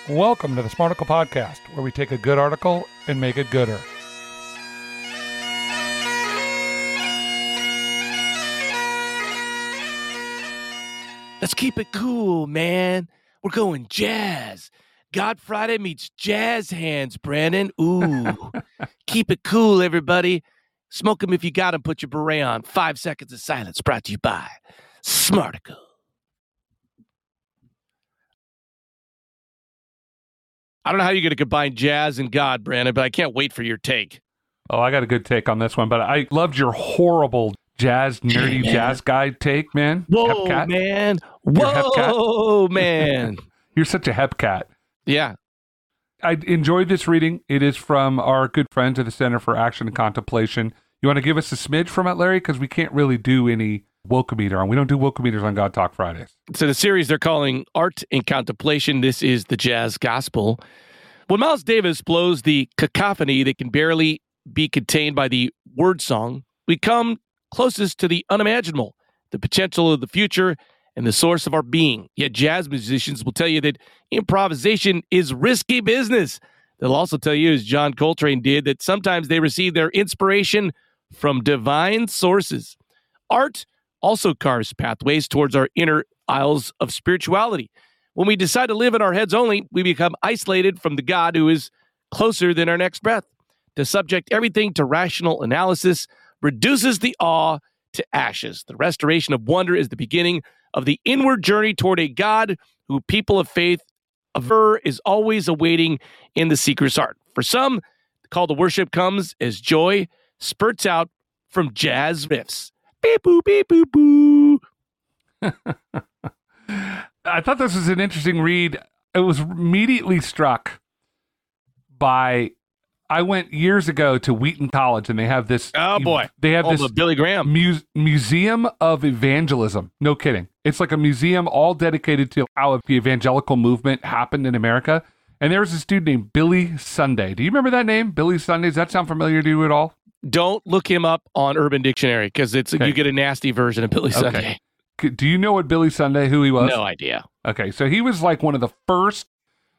Welcome to the Smarticle Podcast, where we take a good article and make it gooder. Let's keep it cool, man. We're going jazz. God Friday meets jazz hands, Brandon. Ooh. Keep it cool, everybody. Smoke 'em if you got 'em. Put your beret on. 5 seconds of silence brought to you by Smarticle. I don't know how you're going to combine jazz and God, Brandon, but I can't wait for your take. Oh, I got a good take on this one, but I loved your horrible nerdy jazz guy take, man. Whoa, Hepcat. man. You're Whoa, man. You're such a hepcat. Yeah. I enjoyed this reading. It is from our good friends at the Center for Action and Contemplation. You want to give us a smidge from it, Larry? Because we can't really do any Woke-O-Meter on. We don't do Woke-O-Meters on God Talk Fridays. So the series they're calling Art and Contemplation. This is the Jazz Gospel. When Miles Davis blows the cacophony that can barely be contained by the word song, we come closest to the unimaginable, the potential of the future, and the source of our being. Yet jazz musicians will tell you that improvisation is risky business. They'll also tell you, as John Coltrane did, that sometimes they receive their inspiration from divine sources. Art also carves pathways towards our inner aisles of spirituality. When we decide to live in our heads only, we become isolated from the God who is closer than our next breath. To subject everything to rational analysis reduces the awe to ashes. The restoration of wonder is the beginning of the inward journey toward a God who people of faith aver is always awaiting in the seeker's heart. For some, the call to worship comes as joy spurts out from jazz riffs. Beep, boop, beep, boop, boo. I thought this was an interesting read. I was immediately struck by, I went years ago to Wheaton College, and they have this. Oh, boy. They have Home this of Billy Graham. Museum of Evangelism. No kidding. It's like a museum all dedicated to how the evangelical movement happened in America. And there was this dude named Billy Sunday. Do you remember that name? Billy Sunday? Does that sound familiar to you at all? Don't look him up on Urban Dictionary, because you get a nasty version of Billy Sunday. Do you know what Billy Sunday, who he was? No idea. Okay, so he was like one of the first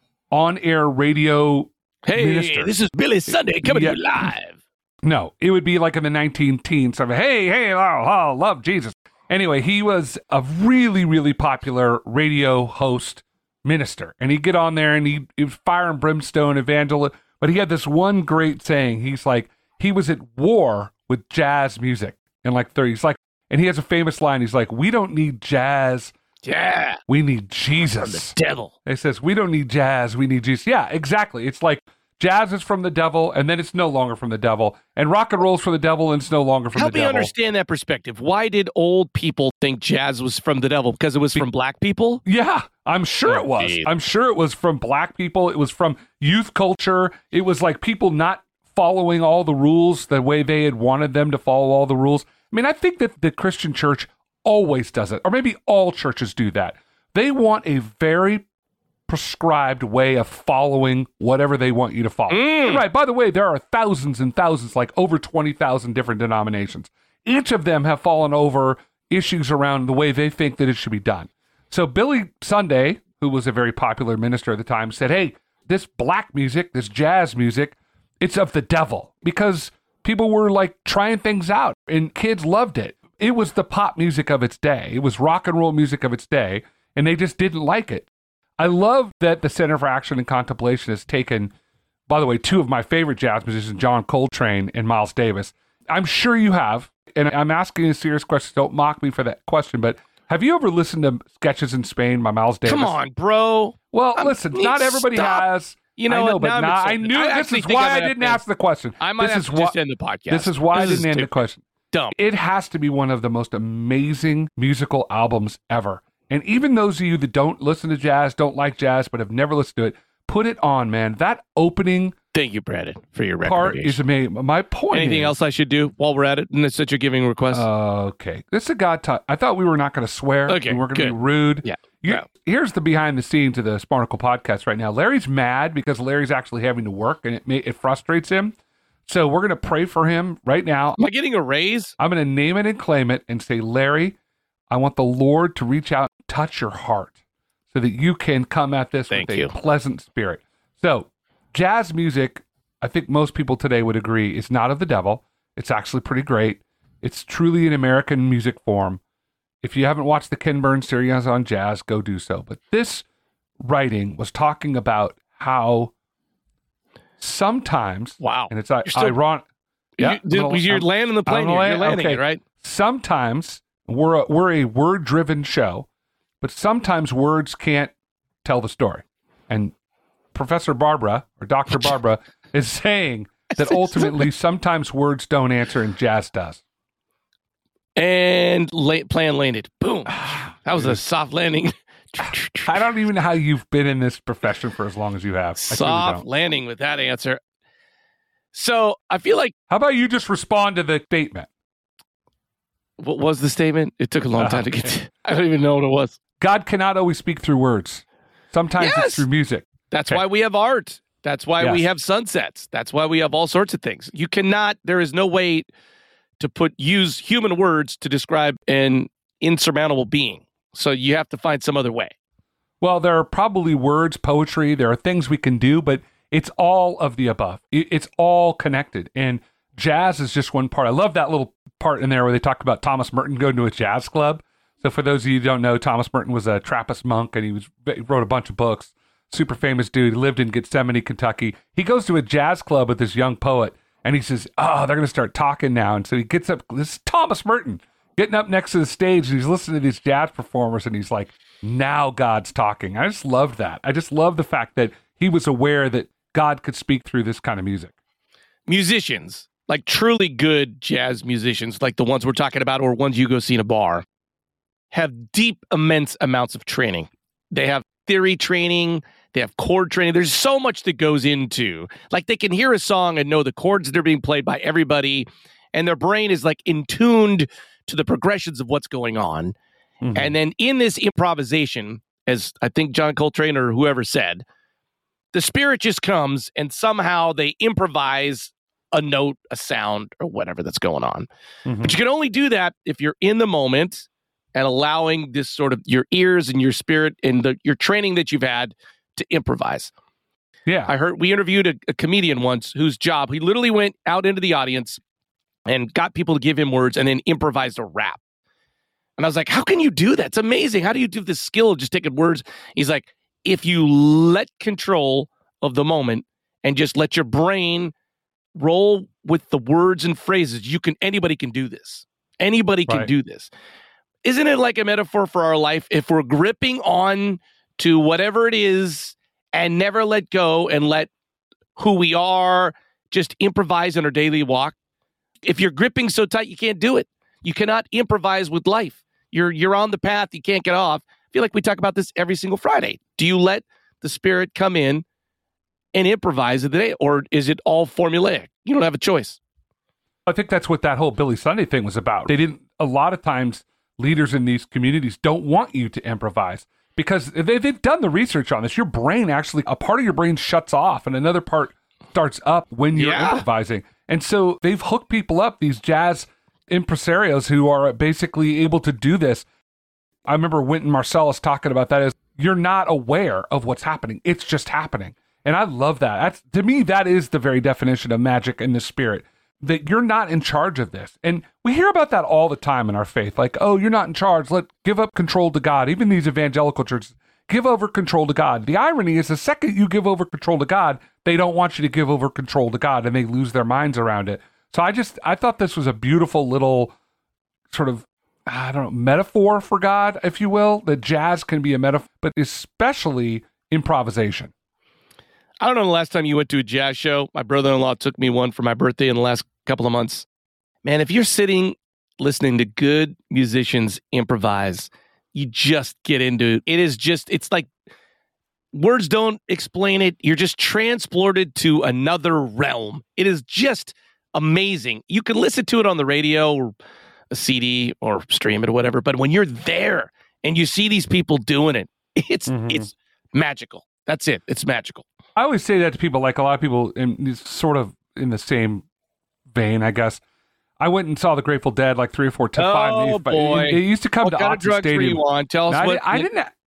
on-air radio ministers. This is Billy Sunday coming to you live. No, it would be like in the 19-teens. So, hey, love Jesus. Anyway, he was a really, really popular radio host minister. And he'd get on there and he was fire and brimstone evangelist. But he had this one great saying. He's like, he was at war with jazz music in like 30s. Like, and he has a famous line. He's like, we don't need jazz. Yeah. We need Jesus. From the devil. He says, we don't need jazz. We need Jesus. Yeah, exactly. It's like jazz is from the devil, and then it's no longer from the devil. And rock and roll's from the devil, and it's no longer from the devil. Help me understand that perspective. Why did old people think jazz was from the devil? Because it was from black people? Yeah, I'm sure it was. Indeed. I'm sure it was from black people. It was from youth culture. It was like people not following all the rules the way they had wanted them to follow all the rules. I mean, I think that the Christian church always does it, or maybe all churches do that. They want a very prescribed way of following whatever they want you to follow. Right. By the way, there are thousands and thousands, like over 20,000 different denominations. Each of them have fallen over issues around the way they think that it should be done. So Billy Sunday, who was a very popular minister at the time, said, hey, this black music, this jazz music, it's of the devil, because people were like trying things out and kids loved it. It was the pop music of its day. It was rock and roll music of its day, and they just didn't like it. I love that the Center for Action and Contemplation has taken, by the way, two of my favorite jazz musicians, John Coltrane and Miles Davis. I'm sure you have, and I'm asking a serious question. Don't mock me for that question, but have you ever listened to Sketches in Spain by Miles Davis? Come on, bro. Well, listen, not everybody has. You know, I know, what? but Now I knew this is why I didn't ask the question. I might have to just end the podcast. This is why I didn't end the question. Dumb. It has to be one of the most amazing musical albums ever. And even those of you that don't listen to jazz, don't like jazz, but have never listened to it, put it on, man. That opening Thank you, Brandon, for your part recommendation. is amazing. My point Anything else I should do while we're at it? And it's such a giving request. Okay. This is a God talk. I thought we were not going to swear. Okay, we weren't going to good. be rude. Yeah. Here's the behind the scenes of the Sparkle podcast right now. Larry's mad because Larry's actually having to work, and it frustrates him. So we're going to pray for him right now. Am I getting a raise? I'm going to name it and claim it and say, Larry, I want the Lord to reach out and touch your heart so that you can come at this with a pleasant spirit. So, jazz music, I think most people today would agree, is not of the devil. It's actually pretty great. It's truly an American music form. If you haven't watched the Ken Burns series on jazz, go do so. But this writing was talking about how sometimes, and it's ironic. Yeah, you're landing the plane. You're landing it, right? Sometimes we're a word-driven show, but sometimes words can't tell the story. And Professor Barbara, or Dr. Barbara, is saying that ultimately sometimes words don't answer and jazz does. And plan landed. Boom. That was a soft landing. I don't even know how you've been in this profession for as long as you have. Soft landing with that answer. So I feel like... How about you just respond to the statement? What was the statement? It took a long time to get to. I don't even know what it was. God cannot always speak through words. Sometimes it's through music. That's why we have art. That's why we have sunsets. That's why we have all sorts of things. You cannot... There is no way to use human words to describe an insurmountable being. So you have to find some other way. Well, there are probably words, poetry. There are things we can do, but it's all of the above. It's all connected. And jazz is just one part. I love that little part in there where they talk about Thomas Merton going to a jazz club. So for those of you who don't know, Thomas Merton was a Trappist monk, and he wrote a bunch of books. Super famous dude. He lived in Gethsemane, Kentucky. He goes to a jazz club with this young poet, and he says, they're going to start talking now. And so he gets up. This is Thomas Merton getting up next to the stage, and he's listening to these jazz performers, and he's like, now God's talking. I just loved that. I just love the fact that he was aware that God could speak through this kind of music. Musicians, like truly good jazz musicians, like the ones we're talking about, or ones you go see in a bar, have deep, immense amounts of training. They have theory training. They have chord training. There's so much that goes into, like, they can hear a song and know the chords that are being played by everybody, and their brain is like in tuned to the progressions of what's going on. Mm-hmm. And then in this improvisation, as I think John Coltrane or whoever said, the spirit just comes and somehow they improvise a note, a sound, or whatever that's going on. Mm-hmm. But you can only do that if you're in the moment and allowing this sort of your ears and your spirit and your training that you've had to improvise. Yeah. I heard we interviewed a comedian once whose job, he literally went out into the audience and got people to give him words and then improvised a rap. And I was like, how can you do that? It's amazing. How do you do this skill of just taking words? He's like, if you let control of the moment and just let your brain roll with the words and phrases, anybody can do this. Anybody can do this. Isn't it like a metaphor for our life? If we're gripping on to whatever it is and never let go and let who we are just improvise in our daily walk. If you're gripping so tight, you can't do it. You cannot improvise with life. You're on the path. You can't get off. I feel like we talk about this every single Friday. Do you let the spirit come in and improvise the day, or is it all formulaic? You don't have a choice. I think that's what that whole Billy Sunday thing was about. A lot of times leaders in these communities don't want you to improvise because they've done the research on this. Your brain actually, a part of your brain shuts off and another part starts up when you're improvising. And so they've hooked people up, these jazz impresarios who are basically able to do this. I remember Wynton Marsalis talking about that as you're not aware of what's happening. It's just happening. And I love that. To me, that is the very definition of magic in the spirit, that you're not in charge of this. And we hear about that all the time in our faith. Like, oh, you're not in charge. Give up control to God. Even these evangelical churches, give over control to God. The irony is the second you give over control to God, they don't want you to give over control to God and they lose their minds around it. So I thought this was a beautiful little sort of, metaphor for God, if you will, that jazz can be a metaphor, but especially improvisation. I don't know the last time you went to a jazz show. My brother-in-law took me one for my birthday in the last couple of months. Man, if you're sitting listening to good musicians improvise, you just get into it. It's like words don't explain it. You're just transported to another realm. It is just amazing. You can listen to it on the radio or a CD or stream it or whatever, but when you're there and you see these people doing it, it's magical. That's it. It's magical. I always say that to people, like a lot of people sort of in the same vein, I guess. I went and saw the Grateful Dead like 3 or 4 to 5 days. Oh boy! It used to come to Autzen Stadium. What kind of drugs were you on? Tell us what. I didn't.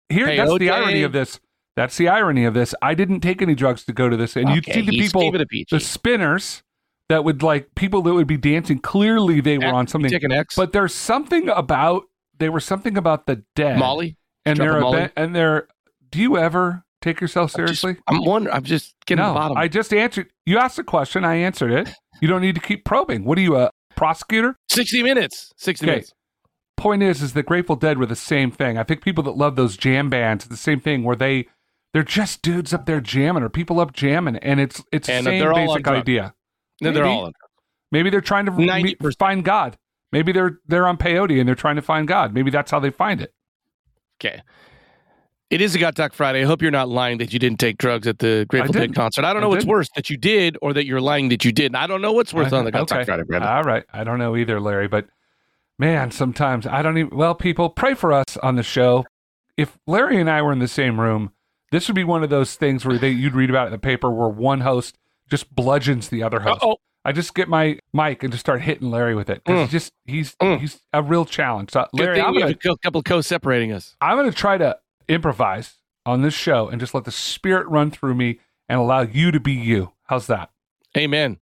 That's the irony of this. That's the irony of this. I didn't take any drugs to go to this. And you'd see the people, the spinners that would people that would be dancing. Clearly they were on something. Take an X. But there's something about the dead. Molly? And they're, do you ever take yourself seriously? I'm just getting to the bottom. I just answered. You asked a question. I answered it. You don't need to keep probing. What are you, a prosecutor? 60 Minutes. 60 Minutes. Point is the Grateful Dead were the same thing. I think people that love those jam bands, the same thing where they're just dudes up there jamming or people up jamming, and it's the same basic idea. No, they're all on drugs. Maybe they're trying to find God. Maybe they're on peyote and they're trying to find God. Maybe that's how they find it. Okay. It is a God Talk Friday. I hope you're not lying that you didn't take drugs at the Grateful Dead concert. I don't know what's worse, that you did or that you're lying that you didn't. I don't know what's worse on the God Talk Friday, Brandon. All right. I don't know either, Larry, but man, sometimes I don't even... Well, people, pray for us on the show. If Larry and I were in the same room, this would be one of those things where you'd read about it in the paper where one host just bludgeons the other host. I just get my mic and just start hitting Larry with it. He's a real challenge. So, Larry, we have a couple of co-separating us. I'm going to try to improvise on this show and just let the spirit run through me and allow you to be you. How's that? Amen.